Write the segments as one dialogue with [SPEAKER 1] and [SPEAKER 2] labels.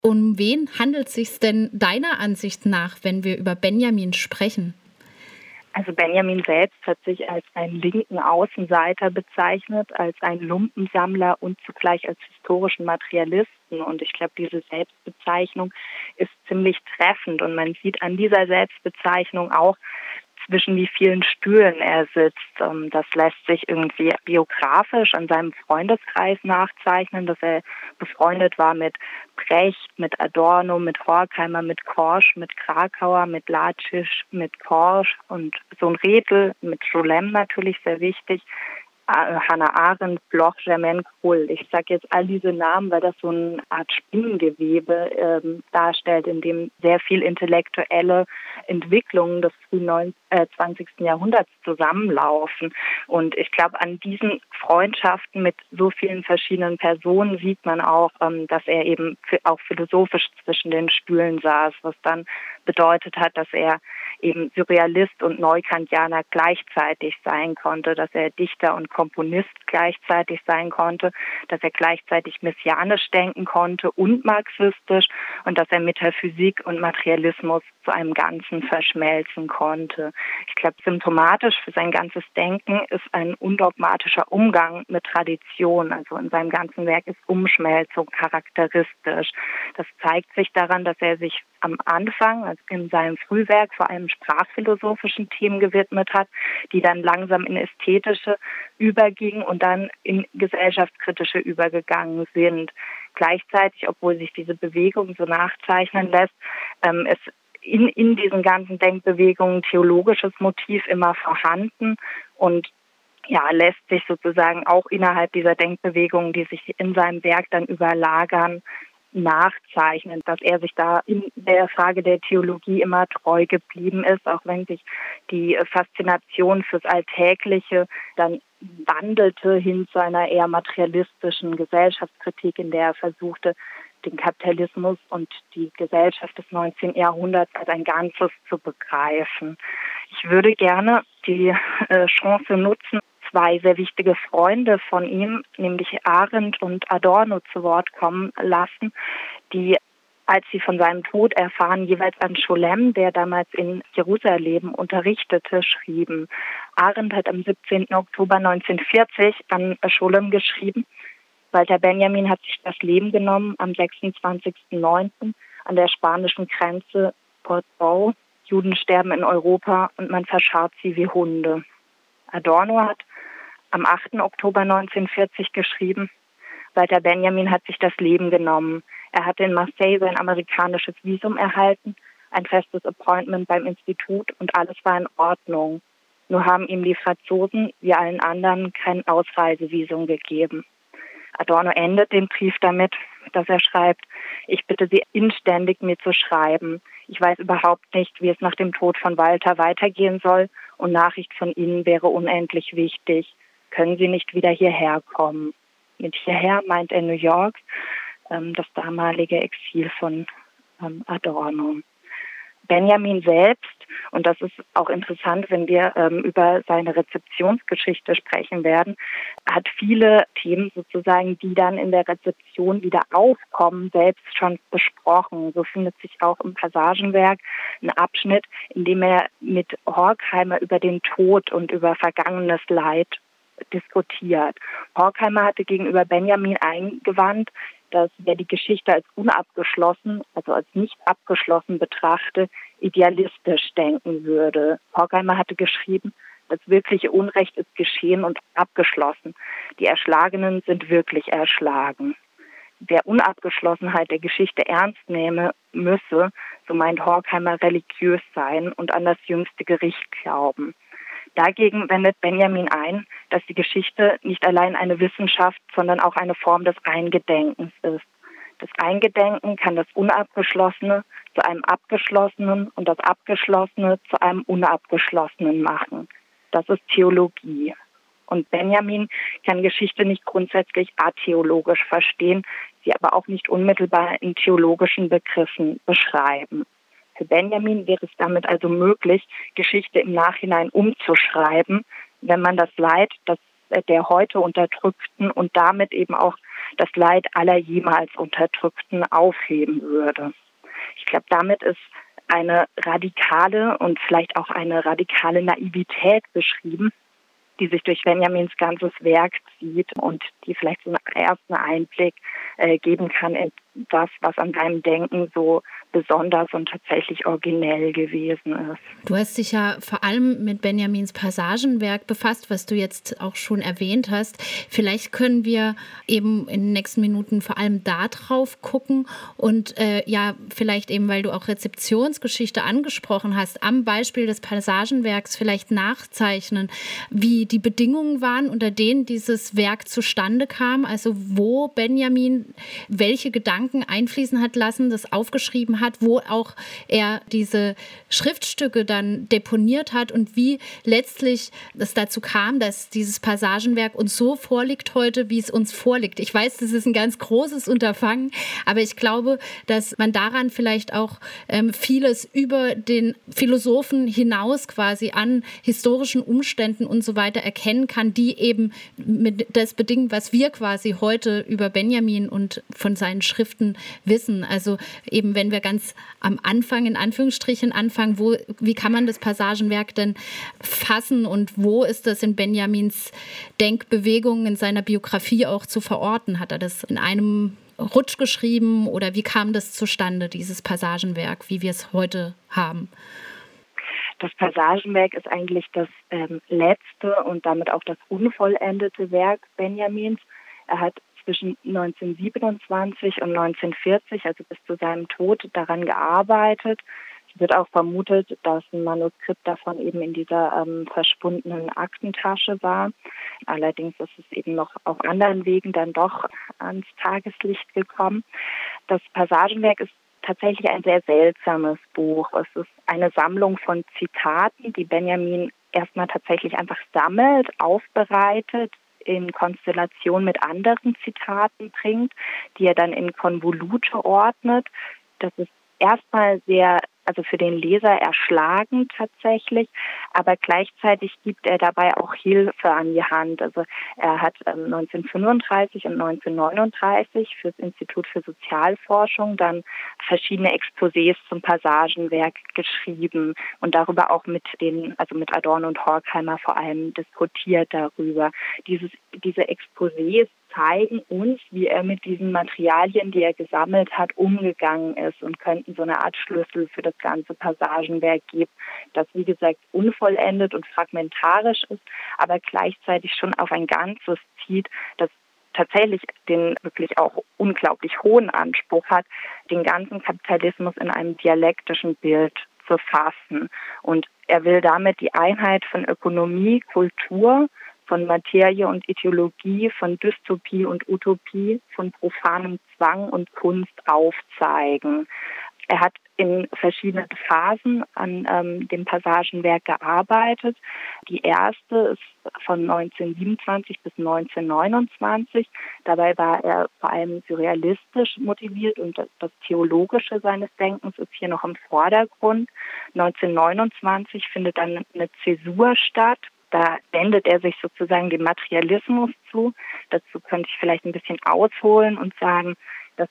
[SPEAKER 1] Um wen handelt es sich denn deiner Ansicht nach, wenn wir über Benjamin sprechen?
[SPEAKER 2] Also Benjamin selbst hat sich als einen linken Außenseiter bezeichnet, als einen Lumpensammler und zugleich als historischen Materialisten. Und ich glaube, diese Selbstbezeichnung ist ziemlich treffend. Und man sieht an dieser Selbstbezeichnung auch, zwischen wie vielen Stühlen er sitzt. Das lässt sich irgendwie biografisch an seinem Freundeskreis nachzeichnen, dass er befreundet war mit Brecht, mit Adorno, mit Horkheimer, mit Korsch, mit Krakauer, mit Latschis, mit Korsch und Sohn Rethel, mit Scholem natürlich sehr wichtig. Hannah Arendt, Bloch, Germaine Krull. Ich sage jetzt all diese Namen, weil das so eine Art Spinnengewebe darstellt, in dem sehr viel intellektuelle Entwicklungen des frühen 20. Jahrhunderts zusammenlaufen. Und ich glaube, an diesen Freundschaften mit so vielen verschiedenen Personen sieht man auch, dass er eben auch philosophisch zwischen den Stühlen saß, was dann bedeutet hat, dass er eben Surrealist und Neukantianer gleichzeitig sein konnte, dass er Dichter und Komponist gleichzeitig sein konnte, dass er gleichzeitig messianisch denken konnte und marxistisch und dass er Metaphysik und Materialismus zu einem Ganzen verschmelzen konnte. Ich glaube, symptomatisch für sein ganzes Denken ist ein undogmatischer Umgang mit Tradition. Also in seinem ganzen Werk ist Umschmelzung charakteristisch. Das zeigt sich daran, dass er sich am Anfang, also in seinem Frühwerk, vor allem sprachphilosophischen Themen gewidmet hat, die dann langsam in ästhetische übergingen und dann in gesellschaftskritische übergegangen sind. Gleichzeitig, obwohl sich diese Bewegung so nachzeichnen lässt, ist in diesen ganzen Denkbewegungen theologisches Motiv immer vorhanden und ja, lässt sich sozusagen auch innerhalb dieser Denkbewegungen, die sich in seinem Werk dann überlagern, nachzeichnen, dass er sich da in der Frage der Theologie immer treu geblieben ist, auch wenn sich die Faszination fürs Alltägliche dann wandelte hin zu einer eher materialistischen Gesellschaftskritik, in der er versuchte, den Kapitalismus und die Gesellschaft des 19. Jahrhunderts als ein Ganzes zu begreifen. Ich würde gerne die Chance nutzen, zwei sehr wichtige Freunde von ihm, nämlich Arendt und Adorno, zu Wort kommen lassen, die, als sie von seinem Tod erfahren, jeweils an Scholem, der damals in Jerusalem unterrichtete, schrieben. Arendt hat am 17. Oktober 1940 an Scholem geschrieben: Walter Benjamin hat sich das Leben genommen am 26.09. an der spanischen Grenze Portbou. Juden sterben in Europa und man verscharrt sie wie Hunde. Adorno hat am 8. Oktober 1940 geschrieben: Walter Benjamin hat sich das Leben genommen. Er hatte in Marseille sein amerikanisches Visum erhalten, ein festes Appointment beim Institut und alles war in Ordnung. Nur haben ihm die Franzosen, wie allen anderen, kein Ausreisevisum gegeben. Adorno endet den Brief damit, dass er schreibt: Ich bitte Sie inständig, mir zu schreiben. Ich weiß überhaupt nicht, wie es nach dem Tod von Walter weitergehen soll und Nachricht von Ihnen wäre unendlich wichtig. Können Sie nicht wieder hierher kommen? Mit hierher meint er New York, das damalige Exil von Adorno. Benjamin selbst, und das ist auch interessant, wenn wir über seine Rezeptionsgeschichte sprechen werden, hat viele Themen sozusagen, die dann in der Rezeption wieder aufkommen, selbst schon besprochen. So findet sich auch im Passagenwerk ein Abschnitt, in dem er mit Horkheimer über den Tod und über vergangenes Leid diskutiert. Horkheimer hatte gegenüber Benjamin eingewandt, dass wer die Geschichte als unabgeschlossen, also als nicht abgeschlossen betrachte, idealistisch denken würde. Horkheimer hatte geschrieben: Das wirkliche Unrecht ist geschehen und abgeschlossen. Die Erschlagenen sind wirklich erschlagen. Wer Unabgeschlossenheit der Geschichte ernst nehme, müsse, so meint Horkheimer, religiös sein und an das jüngste Gericht glauben. Dagegen wendet Benjamin ein, dass die Geschichte nicht allein eine Wissenschaft, sondern auch eine Form des Eingedenkens ist. Das Eingedenken kann das Unabgeschlossene zu einem Abgeschlossenen und das Abgeschlossene zu einem Unabgeschlossenen machen. Das ist Theologie. Und Benjamin kann Geschichte nicht grundsätzlich atheologisch verstehen, sie aber auch nicht unmittelbar in theologischen Begriffen beschreiben. Für Benjamin wäre es damit also möglich, Geschichte im Nachhinein umzuschreiben, wenn man das Leid, das der heute Unterdrückten und damit eben auch das Leid aller jemals Unterdrückten aufheben würde. Ich glaube, damit ist eine radikale und vielleicht auch eine radikale Naivität beschrieben, die sich durch Benjamins ganzes Werk zieht und die vielleicht so einen ersten Einblick geben kann in das, was an seinem Denken so besonders und tatsächlich originell gewesen ist.
[SPEAKER 1] Du hast dich ja vor allem mit Benjamins Passagenwerk befasst, was du jetzt auch schon erwähnt hast. Vielleicht können wir eben in den nächsten Minuten vor allem da drauf gucken und vielleicht eben, weil du auch Rezeptionsgeschichte angesprochen hast, am Beispiel des Passagenwerks vielleicht nachzeichnen, wie die Bedingungen waren, unter denen dieses Werk zustande kam, also wo Benjamin welche Gedanken einfließen hat lassen, das aufgeschrieben hat, wo auch er diese Schriftstücke dann deponiert hat und wie letztlich es dazu kam, dass dieses Passagenwerk uns so vorliegt heute, wie es uns vorliegt. Ich weiß, das ist ein ganz großes Unterfangen, aber ich glaube, dass man daran vielleicht auch vieles über den Philosophen hinaus quasi an historischen Umständen und so weiter erkennen kann, die eben mit das bedingen, was wir quasi heute über Benjamin und von seinen Schriften wissen. Also eben, wenn wir ganz am Anfang, in Anführungsstrichen anfangen, wie kann man das Passagenwerk denn fassen und wo ist das in Benjamins Denkbewegungen, in seiner Biografie auch zu verorten? Hat er das in einem Rutsch geschrieben oder wie kam das zustande, dieses Passagenwerk, wie wir es heute haben?
[SPEAKER 2] Das Passagenwerk ist eigentlich das letzte und damit auch das unvollendete Werk Benjamins. Er hat zwischen 1927 und 1940, also bis zu seinem Tod, daran gearbeitet. Es wird auch vermutet, dass ein Manuskript davon eben in dieser verschwundenen Aktentasche war. Allerdings ist es eben noch auf anderen Wegen dann doch ans Tageslicht gekommen. Das Passagenwerk ist tatsächlich ein sehr seltsames Buch. Es ist eine Sammlung von Zitaten, die Benjamin erstmal tatsächlich einfach sammelt, aufbereitet, in Konstellation mit anderen Zitaten bringt, die er dann in Konvolute ordnet. Das ist erstmal sehr, also für den Leser erschlagend tatsächlich, aber gleichzeitig gibt er dabei auch Hilfe an die Hand. Also er hat 1935 und 1939 für das Institut für Sozialforschung dann verschiedene Exposés zum Passagenwerk geschrieben und darüber auch mit Adorno und Horkheimer vor allem diskutiert darüber. Diese Exposés zeigen uns, wie er mit diesen Materialien, die er gesammelt hat, umgegangen ist und könnten so eine Art Schlüssel für das ganze Passagenwerk geben, das wie gesagt unvollendet und fragmentarisch ist, aber gleichzeitig schon auf ein Ganzes zieht, das tatsächlich den wirklich auch unglaublich hohen Anspruch hat, den ganzen Kapitalismus in einem dialektischen Bild zu fassen. Und er will damit die Einheit von Ökonomie, Kultur, von Materie und Ideologie, von Dystopie und Utopie, von profanem Zwang und Kunst aufzeigen. Er hat in verschiedenen Phasen an dem Passagenwerk gearbeitet. Die erste ist von 1927 bis 1929. Dabei war er vor allem surrealistisch motiviert und das Theologische seines Denkens ist hier noch im Vordergrund. 1929 findet dann eine Zäsur statt. Da wendet er sich sozusagen dem Materialismus zu. Dazu könnte ich vielleicht ein bisschen ausholen und sagen, dass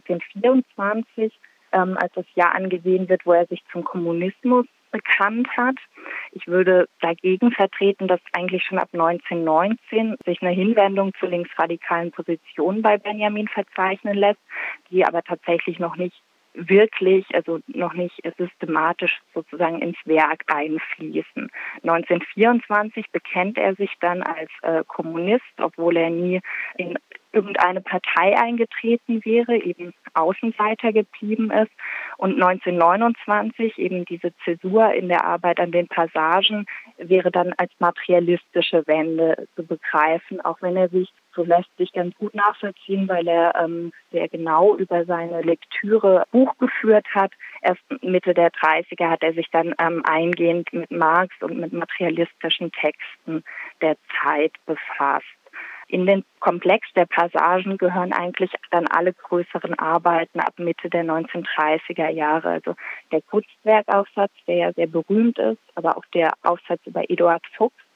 [SPEAKER 2] 1924 als das Jahr angesehen wird, wo er sich zum Kommunismus bekannt hat. Ich würde dagegen vertreten, dass eigentlich schon ab 1919 sich eine Hinwendung zu linksradikalen Positionen bei Benjamin verzeichnen lässt, die aber tatsächlich noch nicht wirklich, also noch nicht systematisch sozusagen ins Werk einfließen. 1924 bekennt er sich dann als Kommunist, obwohl er nie in irgendeine Partei eingetreten wäre, eben Außenseiter geblieben ist. Und 1929 eben diese Zäsur in der Arbeit an den Passagen wäre dann als materialistische Wende zu begreifen, auch wenn er sich, so lässt sich ganz gut nachvollziehen, weil er sehr genau über seine Lektüre Buch geführt hat. Erst Mitte der 30er hat er sich dann eingehend mit Marx und mit materialistischen Texten der Zeit befasst. In den Komplex der Passagen gehören eigentlich dann alle größeren Arbeiten ab Mitte der 1930er Jahre. Also der Kunstwerkaufsatz, der ja sehr berühmt ist, aber auch der Aufsatz über Eduard Fuchs,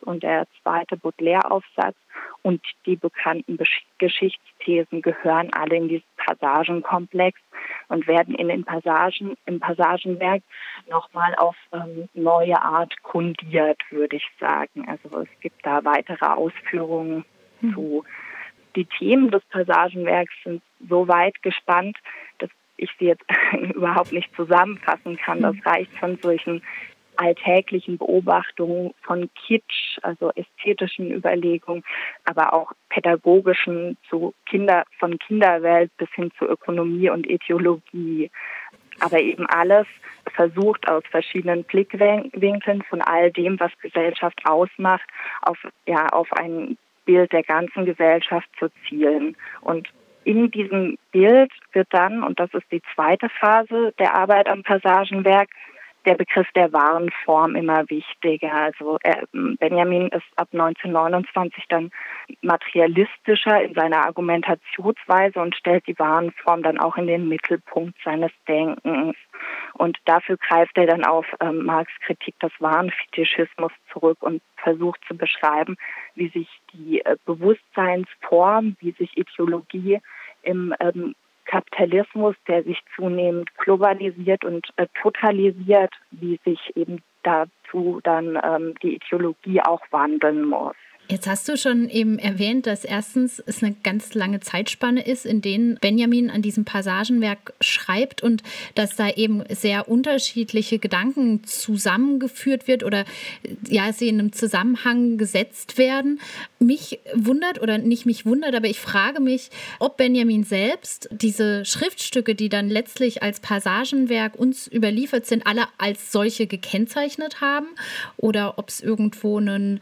[SPEAKER 2] und der zweite Baudelaire-Aufsatz und die bekannten Geschichtsthesen gehören alle in diesen Passagenkomplex und werden im Passagenwerk nochmal auf neue Art kundiert, würde ich sagen. Also es gibt da weitere Ausführungen zu. Die Themen des Passagenwerks sind so weit gespannt, dass ich sie jetzt überhaupt nicht zusammenfassen kann. Das reicht von solchen alltäglichen Beobachtungen von Kitsch, also ästhetischen Überlegungen, aber auch pädagogischen von Kinderwelt bis hin zu Ökonomie und Ethologie. Aber eben alles versucht aus verschiedenen Blickwinkeln von all dem, was Gesellschaft ausmacht, auf ein Bild der ganzen Gesellschaft zu zielen. Und in diesem Bild wird dann, und das ist die zweite Phase der Arbeit am Passagenwerk, der Begriff der wahren Form immer wichtiger. Also Benjamin ist ab 1929 dann materialistischer in seiner Argumentationsweise und stellt die wahren Form dann auch in den Mittelpunkt seines Denkens. Und dafür greift er dann auf Marx' Kritik des Warenfetischismus zurück und versucht zu beschreiben, wie sich die Bewusstseinsform, wie sich Ideologie im Kapitalismus, der sich zunehmend globalisiert und totalisiert, wie sich eben dazu dann die Ideologie auch wandeln muss.
[SPEAKER 1] Jetzt hast du schon eben erwähnt, dass erstens es eine ganz lange Zeitspanne ist, in denen Benjamin an diesem Passagenwerk schreibt und dass da eben sehr unterschiedliche Gedanken zusammengeführt wird oder sie in einem Zusammenhang gesetzt werden. Mich wundert, oder nicht mich wundert, aber ich frage mich, ob Benjamin selbst diese Schriftstücke, die dann letztlich als Passagenwerk uns überliefert sind, alle als solche gekennzeichnet haben oder ob es irgendwo ein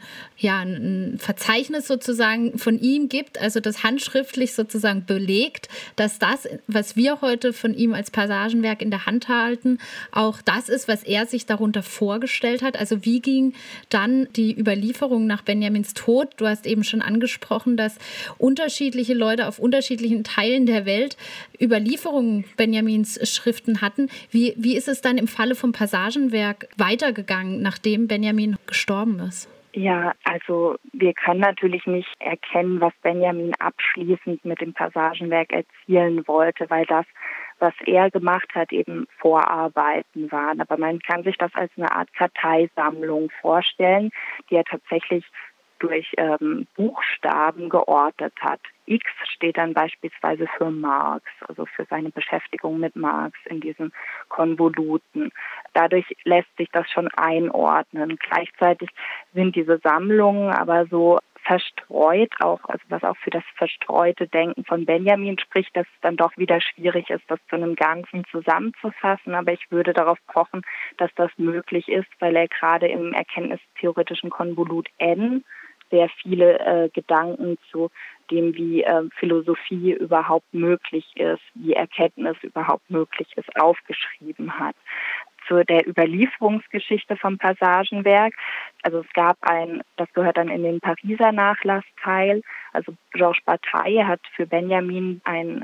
[SPEAKER 1] Verzeichnis sozusagen von ihm gibt, also das handschriftlich sozusagen belegt, dass das, was wir heute von ihm als Passagenwerk in der Hand halten, auch das ist, was er sich darunter vorgestellt hat. Also wie ging dann die Überlieferung nach Benjamins Tod? Du hast eben schon angesprochen, dass unterschiedliche Leute auf unterschiedlichen Teilen der Welt Überlieferungen Benjamins Schriften hatten. Wie ist es dann im Falle vom Passagenwerk weitergegangen, nachdem Benjamin gestorben ist?
[SPEAKER 2] Ja, also wir können natürlich nicht erkennen, was Benjamin abschließend mit dem Passagenwerk erzielen wollte, weil das, was er gemacht hat, eben Vorarbeiten waren. Aber man kann sich das als eine Art Karteisammlung vorstellen, die er tatsächlich durch Buchstaben geordnet hat. X steht dann beispielsweise für Marx, also für seine Beschäftigung mit Marx in diesen Konvoluten. Dadurch lässt sich das schon einordnen. Gleichzeitig sind diese Sammlungen aber so verstreut, also was auch für das verstreute Denken von Benjamin spricht, dass es dann doch wieder schwierig ist, das zu einem Ganzen zusammenzufassen. Aber ich würde darauf pochen, dass das möglich ist, weil er gerade im erkenntnistheoretischen Konvolut N sehr viele Gedanken zu dem, wie Philosophie überhaupt möglich ist, wie Erkenntnis überhaupt möglich ist, aufgeschrieben hat. Zu der Überlieferungsgeschichte vom Passagenwerk. Also es gab das gehört dann in den Pariser Nachlassteil. Also Georges Bataille hat für Benjamin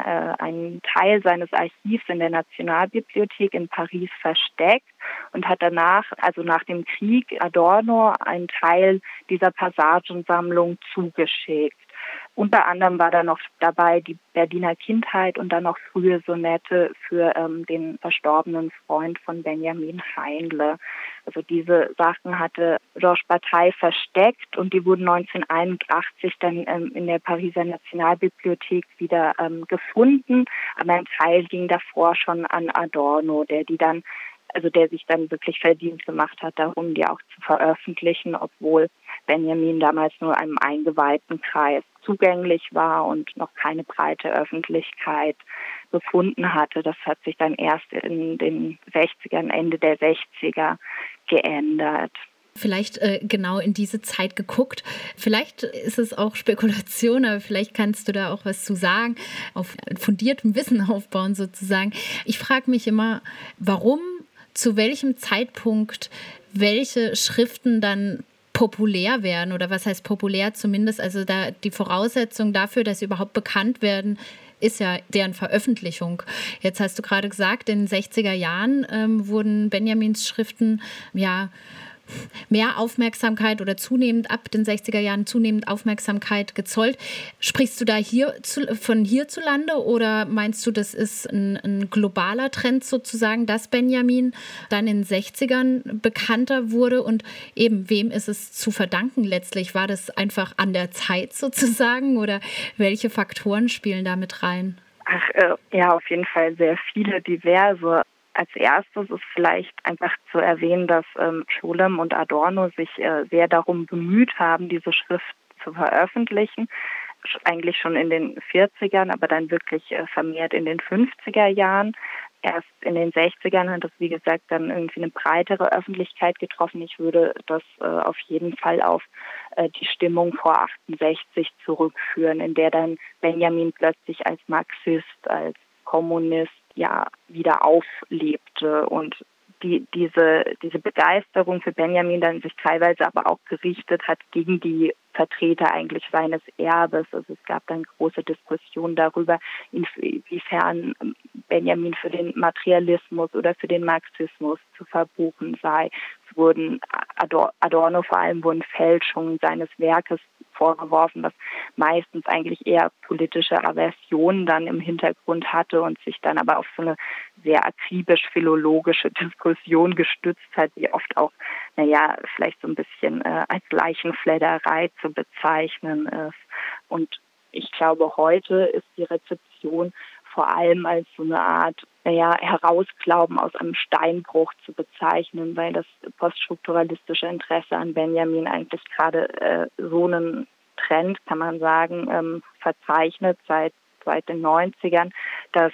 [SPEAKER 2] einen Teil seines Archivs in der Nationalbibliothek in Paris versteckt und hat danach, also nach dem Krieg, Adorno einen Teil dieser Passagensammlung zugeschickt. Unter anderem war da noch dabei die Berliner Kindheit und dann noch frühe Sonette für den verstorbenen Freund von Benjamin Heinle. Also diese Sachen hatte Georges Bataille versteckt und die wurden 1981 dann in der Pariser Nationalbibliothek wieder gefunden. Aber ein Teil ging davor schon an Adorno, der sich dann wirklich verdient gemacht hat, darum die auch zu veröffentlichen, obwohl Benjamin damals nur einem eingeweihten Kreis zugänglich war und noch keine breite Öffentlichkeit gefunden hatte. Das hat sich dann erst in den 60ern, Ende der 60er geändert.
[SPEAKER 1] Vielleicht genau in diese Zeit geguckt. Vielleicht ist es auch Spekulation, aber vielleicht kannst du da auch was zu sagen, auf fundiertem Wissen aufbauen sozusagen. Ich frage mich immer, warum, zu welchem Zeitpunkt welche Schriften dann populär werden oder was heißt populär zumindest, also da die Voraussetzung dafür, dass sie überhaupt bekannt werden, ist ja deren Veröffentlichung. Jetzt hast du gerade gesagt, in den 60er Jahren wurden Benjamins Schriften mehr Aufmerksamkeit oder zunehmend ab den 60er Jahren zunehmend Aufmerksamkeit gezollt. Sprichst du da von hierzulande oder meinst du, das ist ein globaler Trend sozusagen, dass Benjamin dann in den 60ern bekannter wurde und eben wem ist es zu verdanken letztlich? War das einfach an der Zeit sozusagen oder welche Faktoren spielen da mit rein?
[SPEAKER 2] Ja, auf jeden Fall sehr viele, diverse. Als erstes ist vielleicht einfach zu erwähnen, dass Scholem und Adorno sich sehr darum bemüht haben, diese Schrift zu veröffentlichen. Eigentlich schon in den 40ern, aber dann wirklich vermehrt in den 50er Jahren. Erst in den 60ern hat das, wie gesagt, dann irgendwie eine breitere Öffentlichkeit getroffen. Ich würde das auf jeden Fall auf die Stimmung vor 68 zurückführen, in der dann Benjamin plötzlich als Marxist, als Kommunist wieder auflebte und diese Begeisterung für Benjamin dann sich teilweise aber auch gerichtet hat gegen die Vertreter eigentlich seines Erbes. Also es gab dann große Diskussionen darüber, inwiefern Benjamin für den Materialismus oder für den Marxismus zu verbuchen sei. Es wurden Adorno vor allem wurden Fälschungen seines Werkes vorgeworfen, was meistens eigentlich eher politische Aversionen dann im Hintergrund hatte und sich dann aber auf so eine sehr akribisch-philologische Diskussion gestützt hat, die oft auch, vielleicht so ein bisschen als Leichenfledderei zu bezeichnen ist. Und ich glaube, heute ist die Rezeption vor allem als so eine Art Herausglauben aus einem Steinbruch zu bezeichnen, weil das poststrukturalistische Interesse an Benjamin eigentlich gerade so einen Trend, kann man sagen, verzeichnet seit den 90ern, dass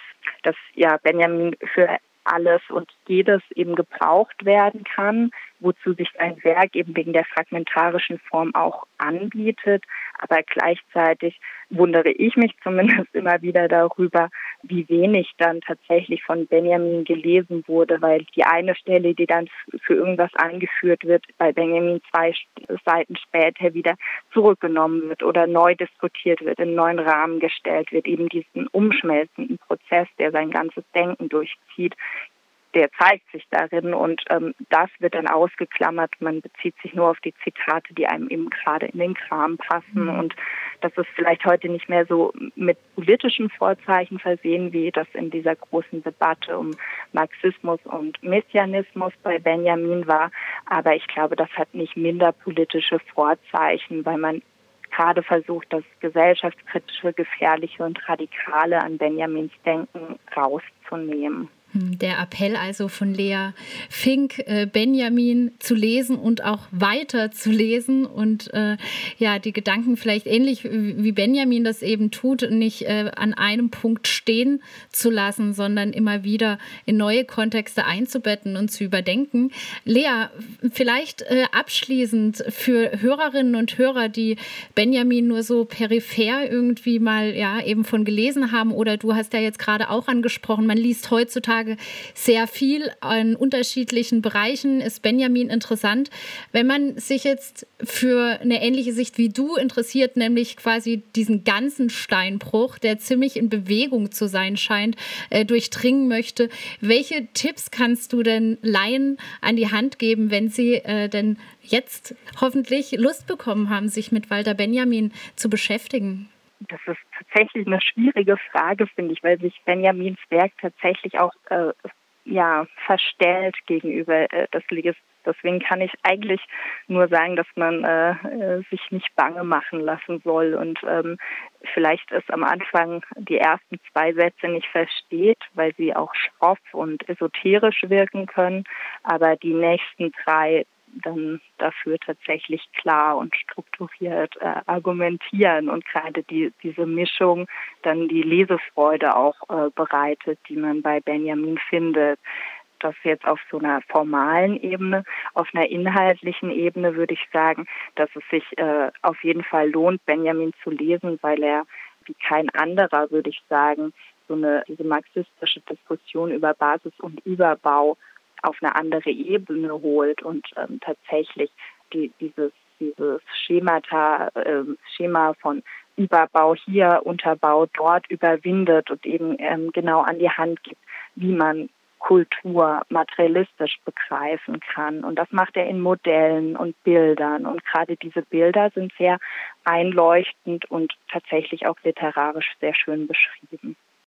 [SPEAKER 2] Benjamin für alles und jedes eben gebraucht werden kann, wozu sich ein Werk eben wegen der fragmentarischen Form auch anbietet. Aber gleichzeitig wundere ich mich zumindest immer wieder darüber, wie wenig dann tatsächlich von Benjamin gelesen wurde, weil die eine Stelle, die dann für irgendwas angeführt wird, bei Benjamin 2 Seiten später wieder zurückgenommen wird oder neu diskutiert wird, in einen neuen Rahmen gestellt wird, eben diesen umschmelzenden Prozess, der sein ganzes Denken durchzieht, der zeigt sich darin und das wird dann ausgeklammert. Man bezieht sich nur auf die Zitate, die einem eben gerade in den Kram passen und das ist vielleicht heute nicht mehr so mit politischen Vorzeichen versehen, wie das in dieser großen Debatte um Marxismus und Messianismus bei Benjamin war. Aber ich glaube, das hat nicht minder politische Vorzeichen, weil man gerade versucht, das gesellschaftskritische, gefährliche und radikale an Benjamins Denken rauszunehmen.
[SPEAKER 1] Der Appell also von Lea Fink, Benjamin zu lesen und auch weiter zu lesen und die Gedanken vielleicht ähnlich wie Benjamin das eben tut, nicht an einem Punkt stehen zu lassen, sondern immer wieder in neue Kontexte einzubetten und zu überdenken. Lea, vielleicht abschließend für Hörerinnen und Hörer, die Benjamin nur so peripher irgendwie mal eben von gelesen haben oder du hast ja jetzt gerade auch angesprochen, man liest heutzutage sehr viel in unterschiedlichen Bereichen, ist Benjamin interessant. Wenn man sich jetzt für eine ähnliche Sicht wie du interessiert, nämlich quasi diesen ganzen Steinbruch, der ziemlich in Bewegung zu sein scheint, durchdringen möchte, welche Tipps kannst du denn Laien an die Hand geben, wenn sie denn jetzt hoffentlich Lust bekommen haben, sich mit Walter Benjamin zu beschäftigen?
[SPEAKER 2] Das ist tatsächlich eine schwierige Frage, finde ich, weil sich Benjamins Werk tatsächlich auch verstellt gegenüber des Leges. Deswegen kann ich eigentlich nur sagen, dass man sich nicht bange machen lassen soll und vielleicht es am Anfang die ersten 2 Sätze nicht versteht, weil sie auch schroff und esoterisch wirken können, aber die nächsten 3 dann dafür tatsächlich klar und strukturiert argumentieren und gerade diese Mischung dann die Lesefreude auch bereitet, die man bei Benjamin findet. Das jetzt auf so einer formalen Ebene, auf einer inhaltlichen Ebene würde ich sagen, dass es sich auf jeden Fall lohnt, Benjamin zu lesen, weil er wie kein anderer, würde ich sagen, diese marxistische Diskussion über Basis und Überbau auf eine andere Ebene holt und tatsächlich dieses Schema von Überbau hier, Unterbau dort überwindet und eben genau an die Hand gibt, wie man Kultur materialistisch begreifen kann. Und das macht er in Modellen und Bildern. Und gerade diese Bilder sind sehr einleuchtend und tatsächlich auch literarisch sehr schön beschrieben.